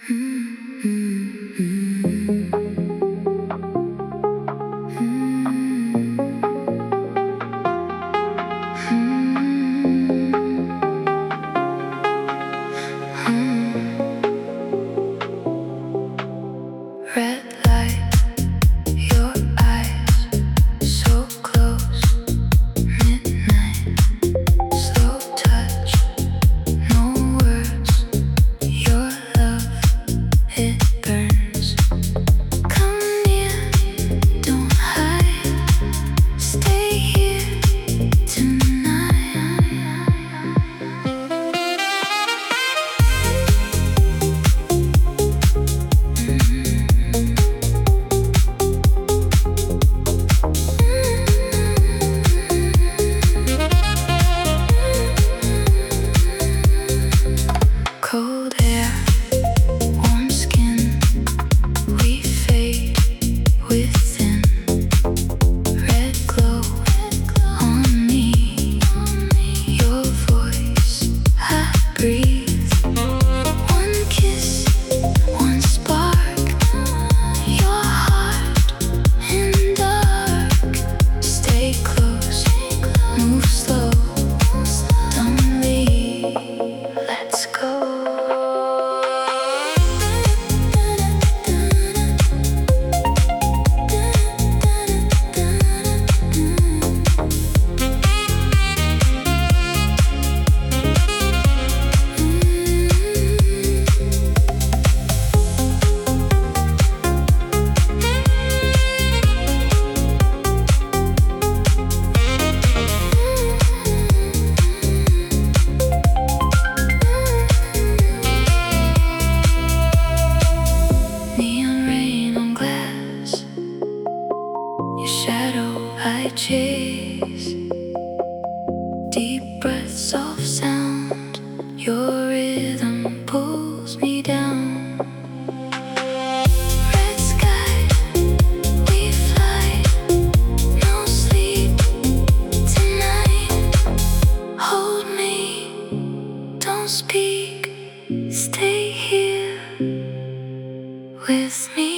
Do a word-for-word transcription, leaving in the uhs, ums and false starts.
Red light, your eyes so close. Midnight, slow touch, no words. Your love, it burns. Come near, don't hide. Stay here tonight. Cold air, warm skin, we fade within. Red glow on me, your voice I breathe. One kiss, one spark, your heart in dark. Stay close, move slow, don't leave, let's go. Neon rain on glass, your shadow I chase. Deep breaths of sound, your rhythm pulls me down. Red sky, we fly, no sleep tonight. Hold me, don't speak, stay here with me.